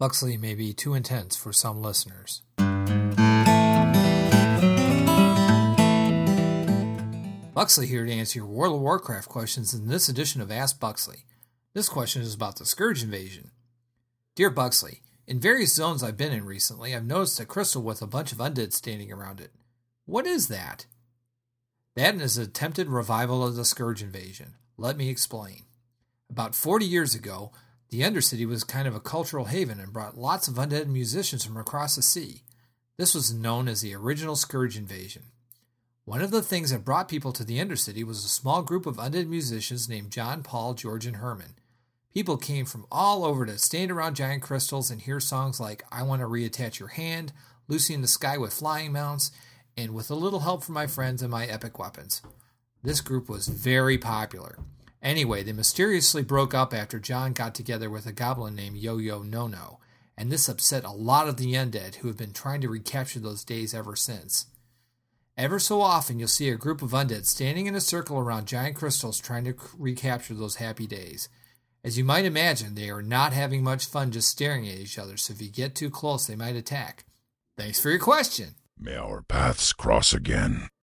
Buxley may be too intense for some listeners. Buxley here to answer your World of Warcraft questions in this edition of Ask Buxley. This question is about the Scourge invasion. Dear Buxley, in various zones I've been in recently, I've noticed a crystal with a bunch of undead standing around it. What is that? That is an attempted revival of the Scourge invasion. Let me explain. About 40 years ago, the Undercity was kind of a cultural haven and brought lots of undead musicians from across the sea. This was known as the original Scourge invasion. One of the things that brought people to the Undercity was a small group of undead musicians named John, Paul, George, and Herman. People came from all over to stand around giant crystals and hear songs like I Want to Reattach Your Hand, Lucy in the Sky with Flying Mounts, and With a Little Help from My Friends and My Epic Weapons. This group was very popular. Anyway, they mysteriously broke up after John got together with a goblin named Yo-Yo No-No, and this upset a lot of the undead who have been trying to recapture those days ever since. Ever so often you'll see a group of undead standing in a circle around giant crystals trying to recapture those happy days. As you might imagine, they are not having much fun just staring at each other, so if you get too close they might attack. Thanks for your question. May our paths cross again.